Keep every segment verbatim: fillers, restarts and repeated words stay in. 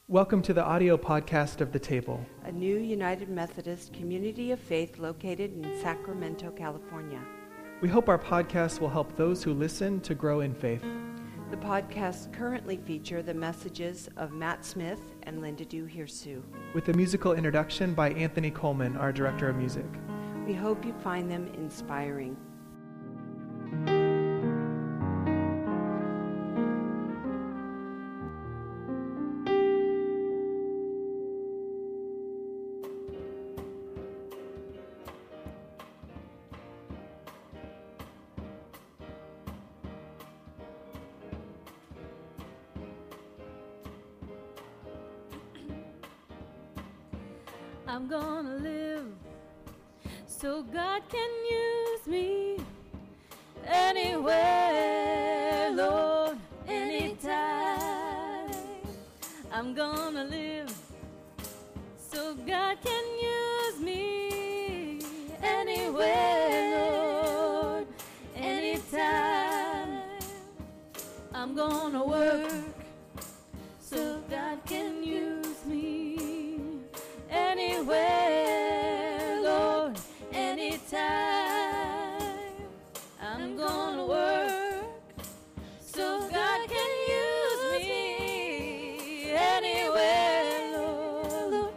Welcome to the audio podcast of The Table, a new United Methodist community of faith located in Sacramento, California. We hope our podcast will help those who listen to grow in faith. The podcasts currently feature the messages of Matt Smith and Linda Du-Hirsu, with a musical introduction by Anthony Coleman, our director of music. We hope you find them inspiring. I'm gonna live so God can use me anywhere, Lord, anytime. I'm gonna live so God can use me anywhere, Lord, anytime. I'm gonna work so God can use me anywhere, Lord, anytime. I'm gonna work so God can use me anywhere, Lord,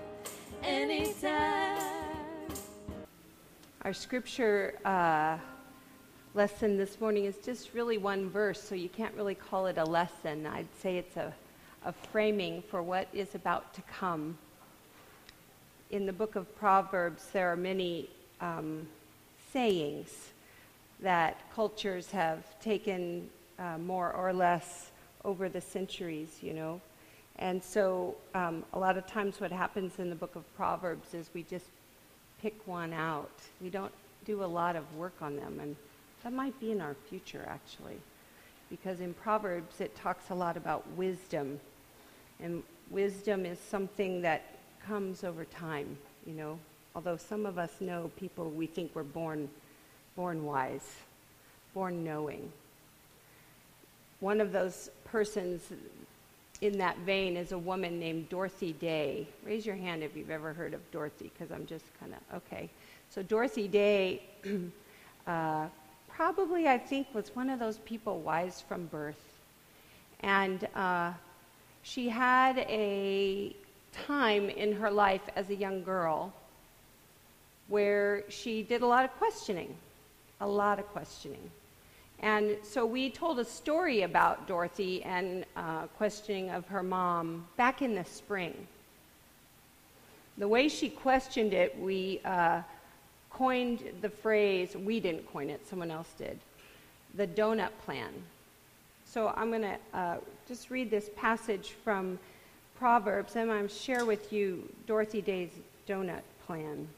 anytime. Our scripture uh, lesson this morning is just really one verse, so you can't really call it a lesson. I'd say it's a, a framing for what is about to come. In the book of Proverbs, there are many um, sayings that cultures have taken uh, more or less over the centuries, you know. And so um, a lot of times what happens in the book of Proverbs is we just pick one out. We don't do a lot of work on them, and that might be in our future, actually. Because in Proverbs, it talks a lot about wisdom. And wisdom is something that comes over time, you know. Although some of us know people we think were born born wise, born knowing. One of those persons in that vein is a woman named Dorothy Day. Raise your hand if you've ever heard of Dorothy, because I'm just kind of, okay. So Dorothy Day uh, probably, I think, was one of those people wise from birth. And uh, she had a time in her life as a young girl where she did a lot of questioning, a lot of questioning. And so we told a story about Dorothy and uh, questioning of her mom back in the spring. The way she questioned it, we uh, coined the phrase, we didn't coin it, someone else did, the donut plan. So I'm going to uh, just read this passage from Proverbs, and I'm going to share with you Dorothy Day's donut plan.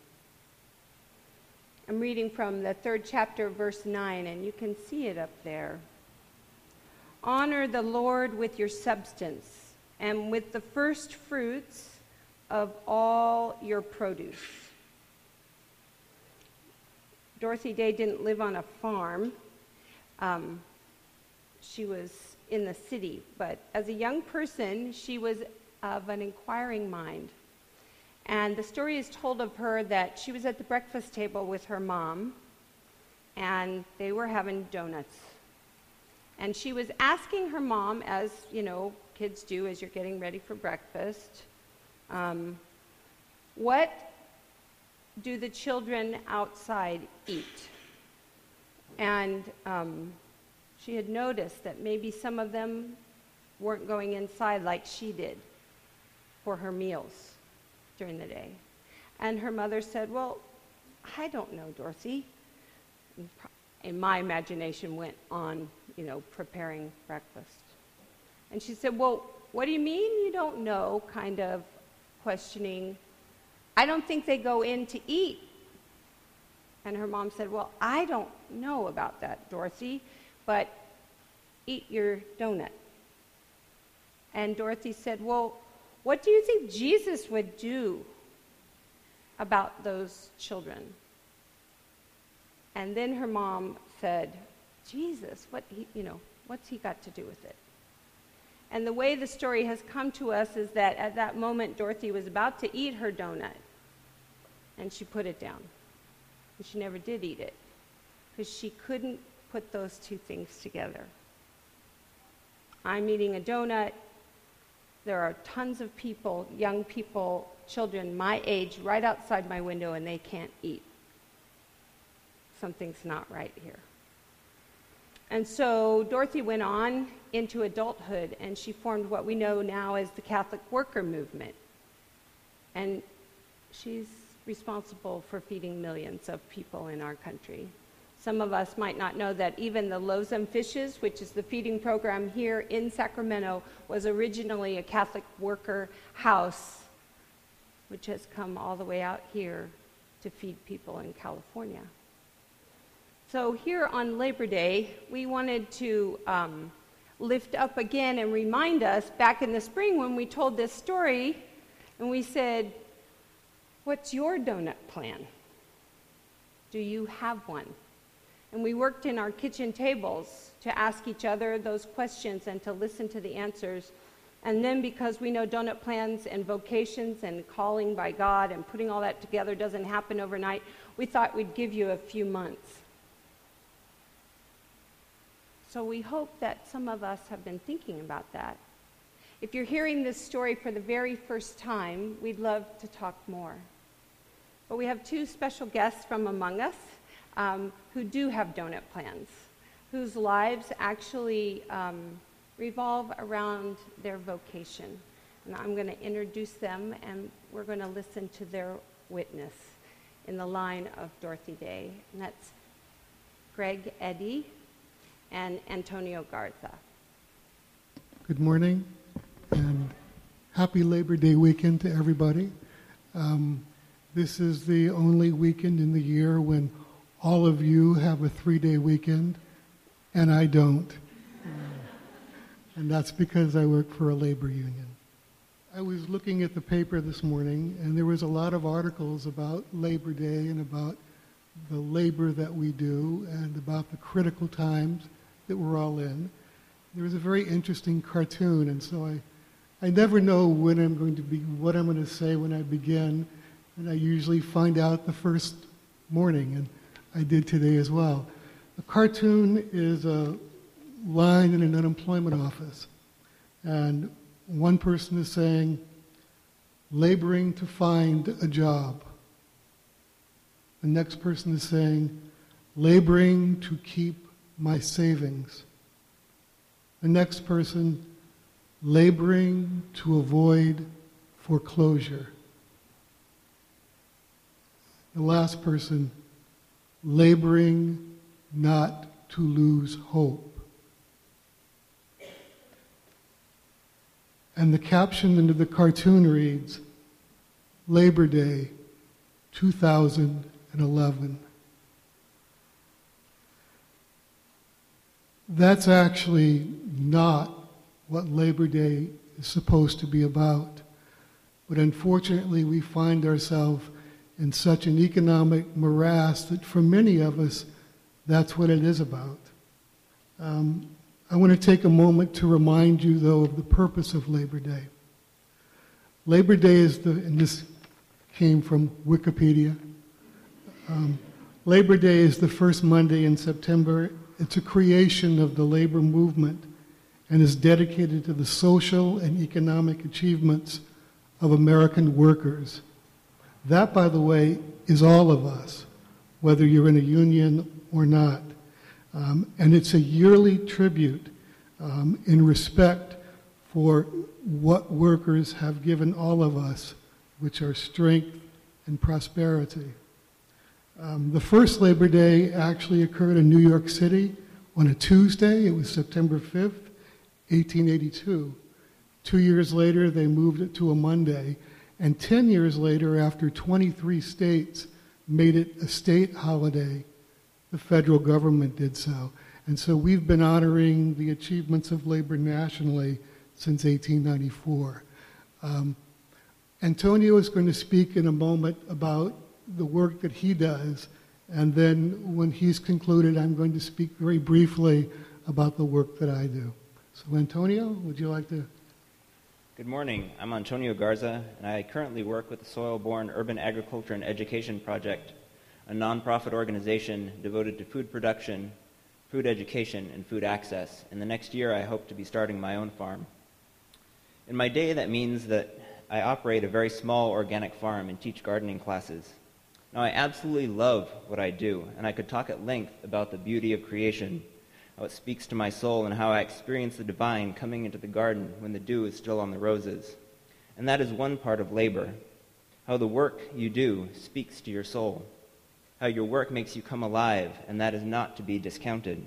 I'm reading from the third chapter, verse nine, and you can see it up there. Honor the Lord with your substance and with the first fruits of all your produce. Dorothy Day didn't live on a farm. Um, she was in the city, but as a young person, she was of an inquiring mind. And the story is told of her that she was at the breakfast table with her mom, and they were having donuts. And she was asking her mom, as, you know, kids do as you're getting ready for breakfast, um, what do the children outside eat? And um, she had noticed that maybe some of them weren't going inside like she did for her meals during the day. And her mother said, well, I don't know, Dorothy. And my imagination went on, you know, preparing breakfast. And she said, well, what do you mean you don't know? Kind of questioning. I don't think they go in to eat. And her mom said, well, I don't know about that, Dorothy, but eat your donut. And Dorothy said, well, what do you think Jesus would do about those children? And then her mom said, Jesus, what he, you know, what's he got to do with it? And the way the story has come to us is that at that moment, Dorothy was about to eat her donut, and she put it down. And she never did eat it, because she couldn't put those two things together. I'm eating a donut. There are tons of people, young people, children my age, right outside my window, and they can't eat. Something's not right here. And so Dorothy went on into adulthood, and she formed what we know now as the Catholic Worker Movement. And she's responsible for feeding millions of people in our country. Some of us might not know that even the Loaves and Fishes, which is the feeding program here in Sacramento, was originally a Catholic worker house, which has come all the way out here to feed people in California. So here on Labor Day, we wanted to um, lift up again and remind us back in the spring when we told this story, and we said, what's your donut plan? Do you have one? And we worked in our kitchen tables to ask each other those questions and to listen to the answers. And then because we know donut plans and vocations and calling by God and putting all that together doesn't happen overnight, we thought we'd give you a few months. So we hope that some of us have been thinking about that. If you're hearing this story for the very first time, we'd love to talk more. But we have two special guests from among us um, who do have donut plans, whose lives actually um, revolve around their vocation. And I'm going to introduce them, and we're going to listen to their witness in the line of Dorothy Day. And that's Greg Eddy and Antonio Garza. Good morning, and happy Labor Day weekend to everybody. Um, this is the only weekend in the year when all of you have a three-day weekend, and I don't. Uh, and that's because I work for a labor union. I was looking at the paper this morning, and there was a lot of articles about Labor Day and about the labor that we do and about the critical times that we're all in. There was a very interesting cartoon, and so I, I never know when I'm going to be, what I'm going to say when I begin, and I usually find out the first morning, and I did today as well. The cartoon is a line in an unemployment office, and one person is saying, laboring to find a job. The next person is saying, laboring to keep my savings. The next person, laboring to avoid foreclosure. The last person, laboring not to lose hope. And the caption under the cartoon reads, Labor Day, two thousand eleven. That's actually not what Labor Day is supposed to be about. But unfortunately, we find ourselves in such an economic morass that for many of us, that's what it is about. Um, I want to take a moment to remind you, though, of the purpose of Labor Day. Labor Day is the, and this came from Wikipedia, um, Labor Day is the first Monday in September. It's a creation of the labor movement and is dedicated to the social and economic achievements of American workers. That, by the way, is all of us, whether you're in a union or not. Um, and it's a yearly tribute um, in respect for what workers have given all of us, which are strength and prosperity. Um, the first Labor Day actually occurred in New York City on a Tuesday. It was September fifth, eighteen eighty-two. Two years later, they moved it to a Monday. And ten years later, after twenty-three states made it a state holiday, the federal government did so. And so we've been honoring the achievements of labor nationally since eighteen ninety-four. Um, Antonio is going to speak in a moment about the work that he does, and then when he's concluded, I'm going to speak very briefly about the work that I do. So Antonio, would you like to? Good morning. I'm Antonio Garza, and I currently work with the Soil-Born Urban Agriculture and Education Project, a nonprofit organization devoted to food production, food education, and food access. In the next year, I hope to be starting my own farm. In my day, that means that I operate a very small organic farm and teach gardening classes. Now, I absolutely love what I do, and I could talk at length about the beauty of creation, how it speaks to my soul, and how I experience the divine coming into the garden when the dew is still on the roses. And that is one part of labor, how the work you do speaks to your soul, how your work makes you come alive, and that is not to be discounted.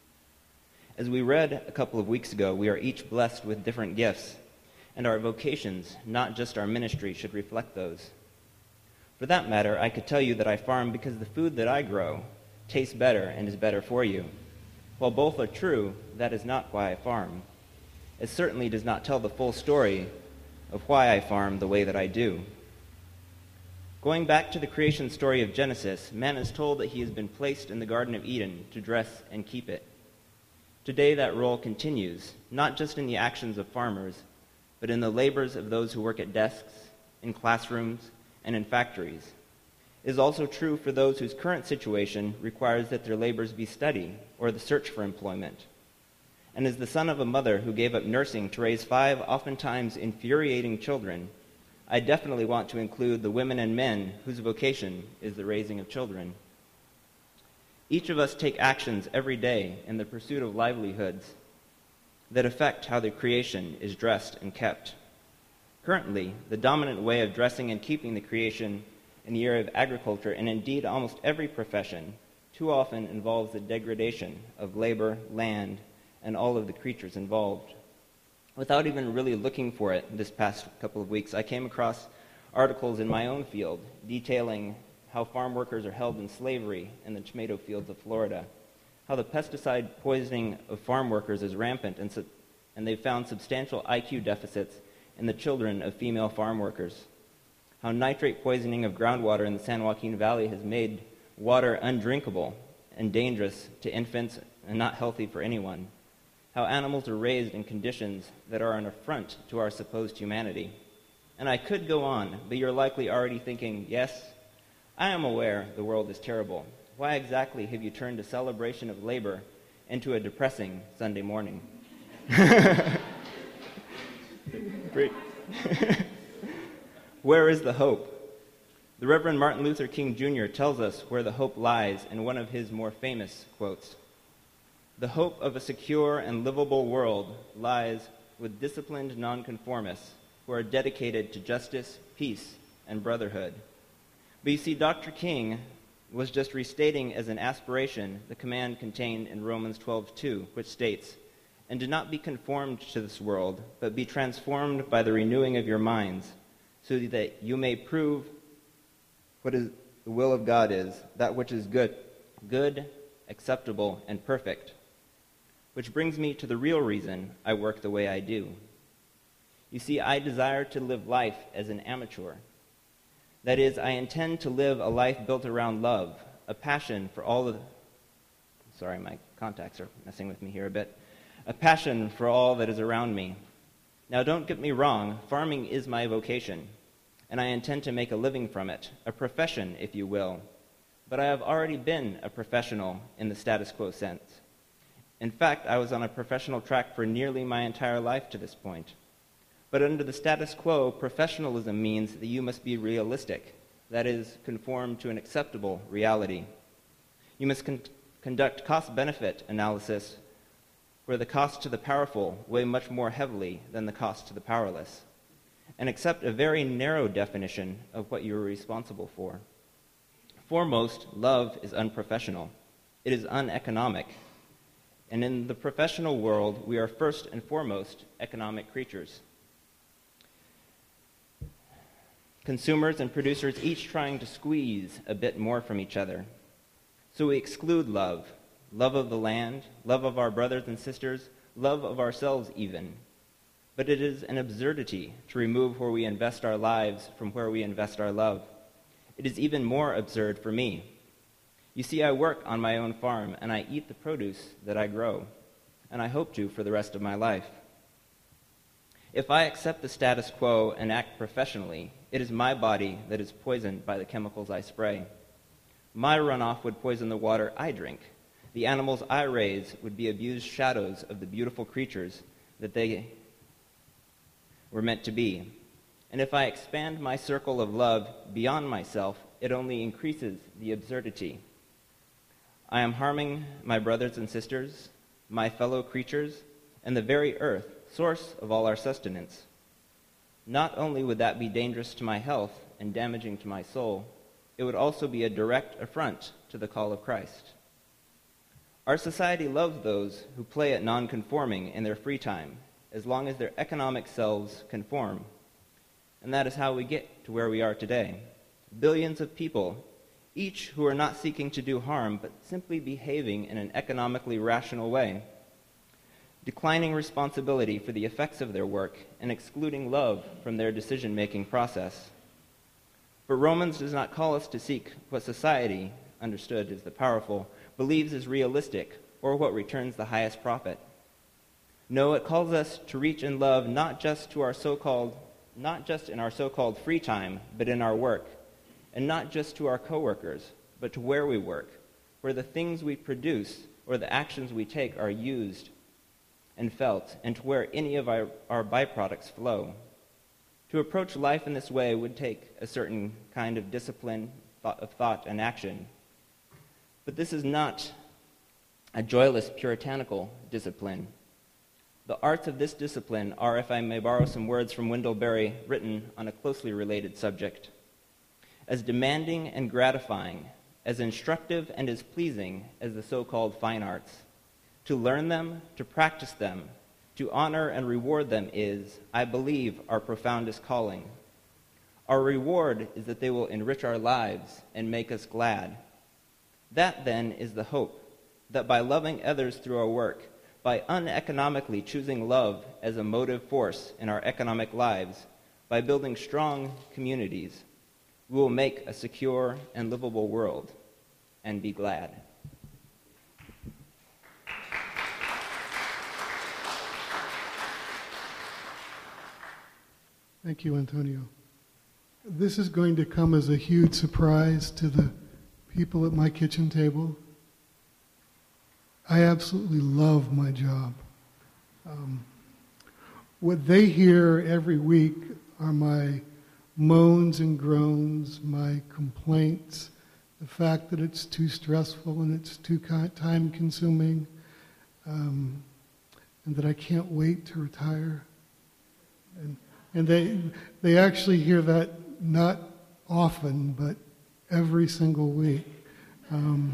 As we read a couple of weeks ago, we are each blessed with different gifts, and our vocations, not just our ministry, should reflect those. For that matter, I could tell you that I farm because the food that I grow tastes better and is better for you. While both are true, that is not why I farm. It certainly does not tell the full story of why I farm the way that I do. Going back to the creation story of Genesis, man is told that he has been placed in the Garden of Eden to dress and keep it. Today that role continues, not just in the actions of farmers, but in the labors of those who work at desks, in classrooms, and in factories. It is also true for those whose current situation requires that their labors be study or the search for employment. And as the son of a mother who gave up nursing to raise five oftentimes infuriating children, I definitely want to include the women and men whose vocation is the raising of children. Each of us take actions every day in the pursuit of livelihoods that affect how the creation is dressed and kept. Currently, the dominant way of dressing and keeping the creation in the area of agriculture, and indeed almost every profession, too often involves the degradation of labor, land, and all of the creatures involved. Without even really looking for it this past couple of weeks, I came across articles in my own field detailing how farm workers are held in slavery in the tomato fields of Florida, how the pesticide poisoning of farm workers is rampant, and, su- and they've found substantial I Q deficits in the children of female farm workers, how nitrate poisoning of groundwater in the San Joaquin Valley has made water undrinkable and dangerous to infants and not healthy for anyone, how animals are raised in conditions that are an affront to our supposed humanity. And I could go on, but you're likely already thinking, yes, I am aware the world is terrible. Why exactly have you turned a celebration of labor into a depressing Sunday morning? Great. Where is the hope? The Reverend Martin Luther King Junior tells us where the hope lies in one of his more famous quotes. The hope of a secure and livable world lies with disciplined nonconformists who are dedicated to justice, peace, and brotherhood. But you see, Doctor King was just restating as an aspiration the command contained in Romans twelve two, which states, "And do not be conformed to this world, but be transformed by the renewing of your minds, so that you may prove what is the will of God is, that which is good, good, acceptable, and perfect." Which brings me to the real reason I work the way I do. You see, I desire to live life as an amateur. That is, I intend to live a life built around love, a passion for all of the... Sorry, my contacts are messing with me here a bit. A passion for all that is around me. Now, don't get me wrong, farming is my vocation, and I intend to make a living from it, a profession, if you will. But I have already been a professional in the status quo sense. In fact, I was on a professional track for nearly my entire life to this point. But under the status quo, professionalism means that you must be realistic, that is, conform to an acceptable reality. You must con- conduct cost-benefit analysis where the costs to the powerful weigh much more heavily than the costs to the powerless, and accept a very narrow definition of what you are responsible for. Foremost, love is unprofessional. It is uneconomic. And in the professional world, we are first and foremost economic creatures. Consumers and producers each trying to squeeze a bit more from each other. So we exclude love, love of the land, love of our brothers and sisters, love of ourselves even. But it is an absurdity to remove where we invest our lives from where we invest our love. It is even more absurd for me. You see, I work on my own farm, and I eat the produce that I grow. and I hope to for the rest of my life. If I accept the status quo and act professionally, it is my body that is poisoned by the chemicals I spray. My runoff would poison the water I drink. The animals I raise would be abused shadows of the beautiful creatures that they were meant to be. And if I expand my circle of love beyond myself, it only increases the absurdity. I am harming my brothers and sisters, my fellow creatures, and the very earth, source of all our sustenance. Not only would that be dangerous to my health and damaging to my soul, it would also be a direct affront to the call of Christ. Our society loves those who play at non-conforming in their free time, as long as their economic selves conform. And that is how we get to where we are today. Billions of people, each who are not seeking to do harm, but simply behaving in an economically rational way, declining responsibility for the effects of their work and excluding love from their decision-making process. But Romans does not call us to seek what society, understood as the powerful, believes is realistic or what returns the highest profit. No, it calls us to reach in love not just to our so-called, not just in our so-called free time, but in our work, and not just to our coworkers, but to where we work, where the things we produce or the actions we take are used and felt, and to where any of our, our byproducts flow. To approach life in this way would take a certain kind of discipline thought, of thought and action. But this is not a joyless, puritanical discipline. The arts of this discipline are, if I may borrow some words from Wendell Berry, written on a closely related subject, as demanding and gratifying, as instructive and as pleasing as the so-called fine arts. To learn them, to practice them, to honor and reward them is, I believe, our profoundest calling. Our reward is that they will enrich our lives and make us glad. That, then, is the hope, that by loving others through our work, by uneconomically choosing love as a motive force in our economic lives, by building strong communities, we will make a secure and livable world and be glad. Thank you, Antonio. This is going to come as a huge surprise to the people at my kitchen table. I absolutely love my job. Um, what they hear every week are my moans and groans, my complaints, the fact that it's too stressful and it's too time-consuming, um, and that I can't wait to retire. And And they they actually hear that not often, but every single week. Um,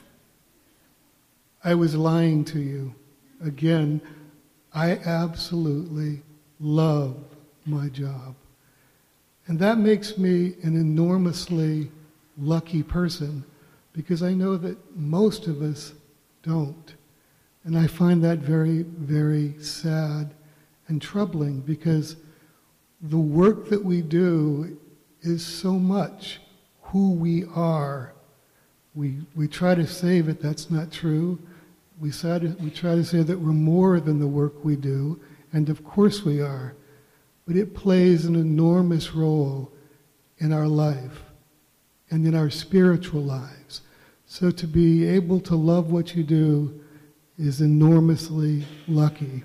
I was lying to you. Again, I absolutely love my job. And that makes me an enormously lucky person, because I know that most of us don't. And I find that very, very sad and troubling, because the work that we do is so much who we are. We we try to say that that's not true. We try to, we try to say that we're more than the work we do, and of course we are. But it plays an enormous role in our life and in our spiritual lives. So to be able to love what you do is enormously lucky.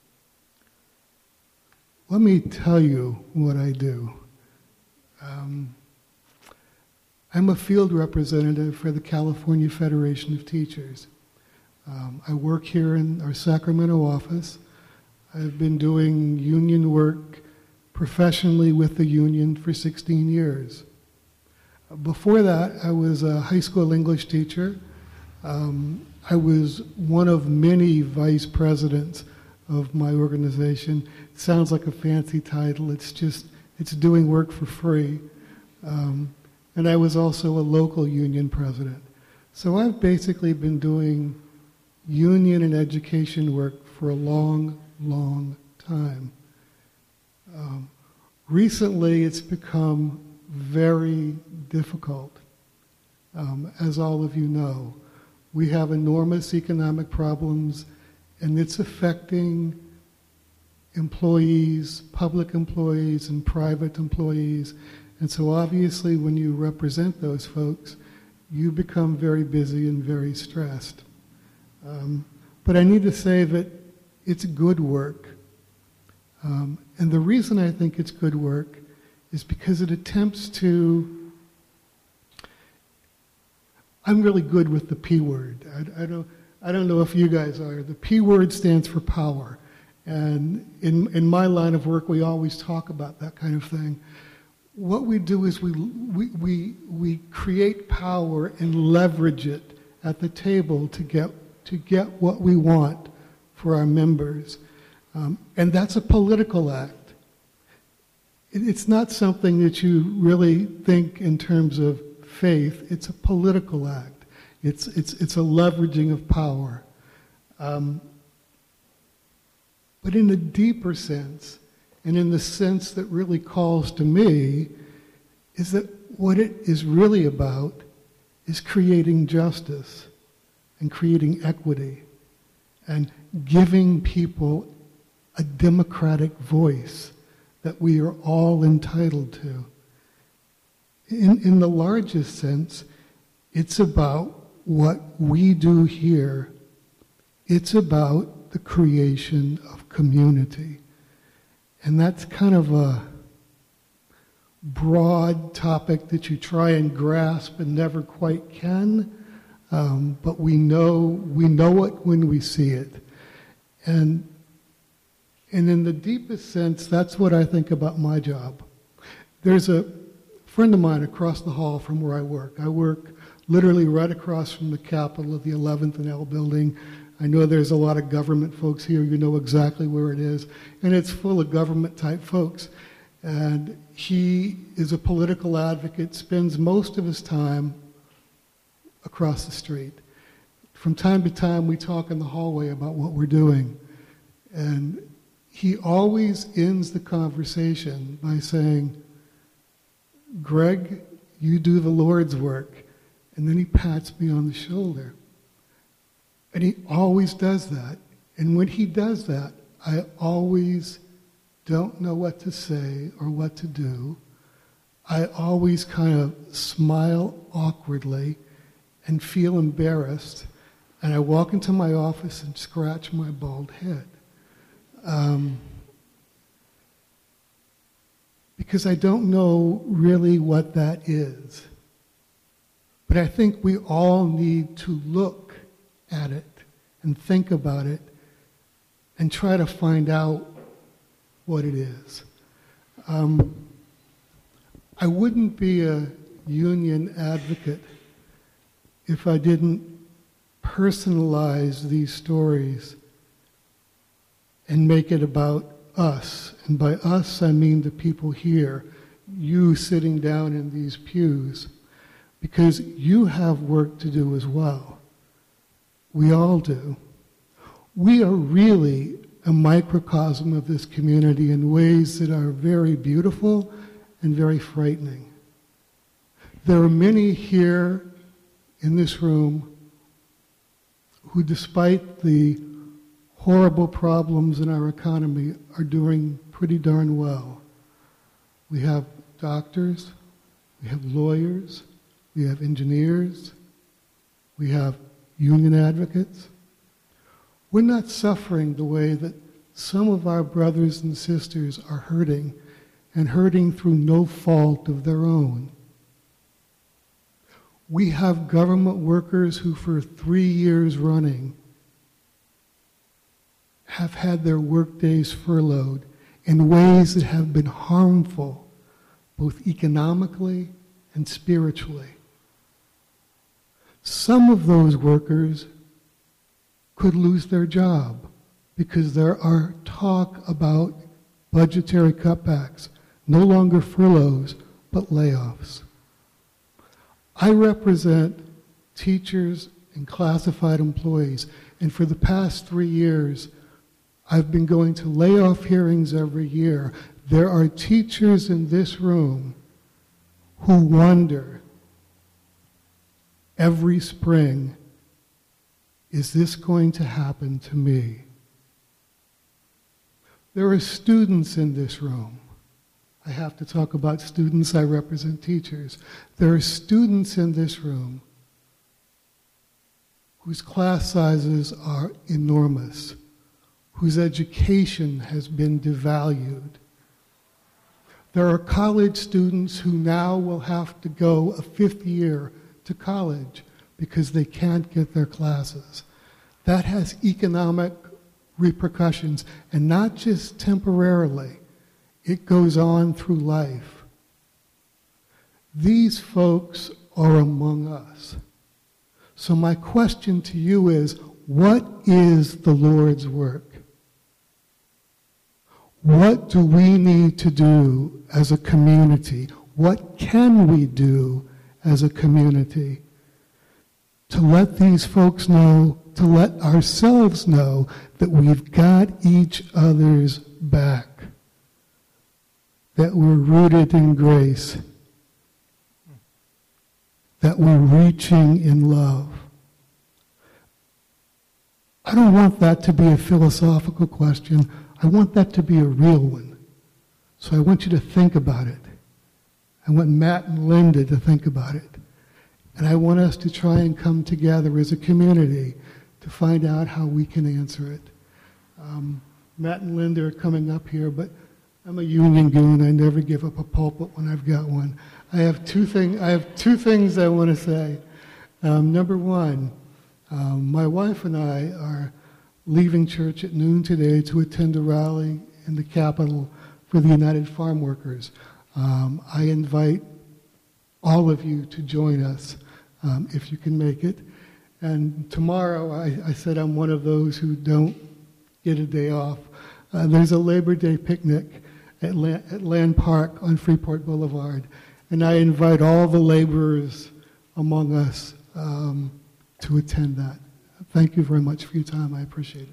Let me tell you what I do. Um, I'm a field representative for the California Federation of Teachers. Um, I work here in our Sacramento office. I've been doing union work professionally with the union for sixteen years. Before that, I was a high school English teacher. Um, I was one of many vice presidents of my organization. It sounds like a fancy title. It's just, it's doing work for free. Um, and I was also a local union president. So I've basically been doing union and education work for a long, long time. Um, recently, it's become very difficult. Um, as all of you know, we have enormous economic problems and it's affecting employees, public employees and private employees. And so obviously when you represent those folks, you become very busy and very stressed. Um, but I need to say that it's good work. Um, and the reason I think it's good work is because it attempts to, I'm really good with the P word. I, I, don't, I don't know if you guys are. The P word stands for power. And in, in my line of work, we always talk about that kind of thing. What we do is we, we, we, we create power and leverage it at the table to get, to get what we want for our members. Um, and that's a political act. It, it's not something that you really think in terms of faith. It's a political act. It's, it's, it's a leveraging of power. Um, but in a deeper sense, and in the sense that really calls to me, is that what it is really about is creating justice and creating equity and giving people a democratic voice that we are all entitled to. In, in the largest sense, it's about what we do here. It's about the creation of community. And that's kind of a broad topic that you try and grasp and never quite can, um, but we know we know it when we see it. And, and in the deepest sense, that's what I think about my job. There's a friend of mine across the hall from where I work. I work literally right across from the Capitol of the eleventh and L building. I know there's a lot of government folks here. You know exactly where it is. And it's full of government-type folks. And he is a political advocate, spends most of his time across the street. From time to time, we talk in the hallway about what we're doing. And he always ends the conversation by saying, "Greg, you do the Lord's work." And then he pats me on the shoulder. And he always does that. And when he does that, I always don't know what to say or what to do. I always kind of smile awkwardly and feel embarrassed. And I walk into my office and scratch my bald head. Um, because I don't know really what that is. But I think we all need to look at it and think about it and try to find out what it is. Um, I wouldn't be a union advocate if I didn't personalize these stories and make it about us. And by us, I mean the people here, you sitting down in these pews, because you have work to do as well. We all do. We are really a microcosm of this community in ways that are very beautiful and very frightening. There are many here in this room who, despite the horrible problems in our economy, are doing pretty darn well. We have doctors, we have lawyers, we have engineers, we have union advocates. We're not suffering the way that some of our brothers and sisters are hurting, and hurting through no fault of their own. We have government workers who for three years running have had their workdays furloughed in ways that have been harmful, both economically and spiritually. Some of those workers could lose their job because there are talk about budgetary cutbacks, no longer furloughs, but layoffs. I represent teachers and classified employees, and for the past three years, I've been going to layoff hearings every year. There are teachers in this room who wonder every spring, is this going to happen to me? There are students in this room. I have to talk about students. I represent teachers. There are students in this room whose class sizes are enormous, whose education has been devalued. There are college students who now will have to go a fifth year to college because they can't get their classes. That has economic repercussions, and not just temporarily. It goes on through life. These folks are among us. So my question to you is, what is the Lord's work? What do we need to do as a community? What can we do as a community to let these folks know, to let ourselves know that we've got each other's back, that we're rooted in grace, that we're reaching in love? I don't want that to be a philosophical question. I want that to be a real one. So I want you to think about it. I want Matt and Linda to think about it. And I want us to try and come together as a community to find out how we can answer it. Um, Matt and Linda are coming up here, but I'm a union goon. I never give up a pulpit when I've got one. I have two, thing, I have two things I want to say. Um, number one, um, my wife and I are leaving church at noon today to attend a rally in the Capitol for the United Farm Workers. Um, I invite all of you to join us um, if you can make it. And tomorrow, I, I said I'm one of those who don't get a day off. Uh, there's a Labor Day picnic at Land, at Land Park on Freeport Boulevard, and I invite all the laborers among us um, to attend that. Thank you very much for your time. I appreciate it.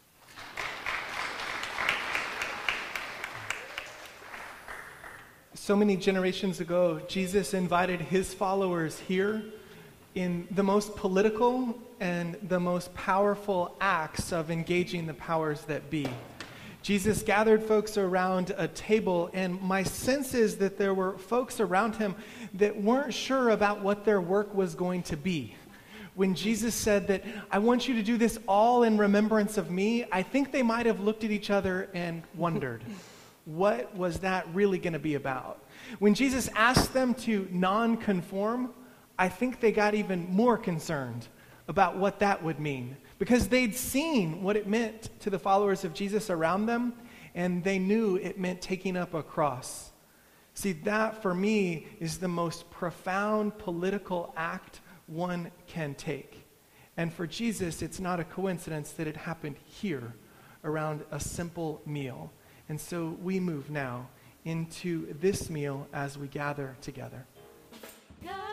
So many generations ago, Jesus invited his followers here in the most political and the most powerful acts of engaging the powers that be. Jesus gathered folks around a table, and my sense is that there were folks around him that weren't sure about what their work was going to be. When Jesus said that, I want you to do this all in remembrance of me, I think they might have looked at each other and wondered, what was that really going to be about? When Jesus asked them to non-conform, I think they got even more concerned about what that would mean, because they'd seen what it meant to the followers of Jesus around them, and they knew it meant taking up a cross. See, that for me is the most profound political act one can take. And for Jesus, it's not a coincidence that it happened here around a simple meal. And so we move now into this meal as we gather together. God.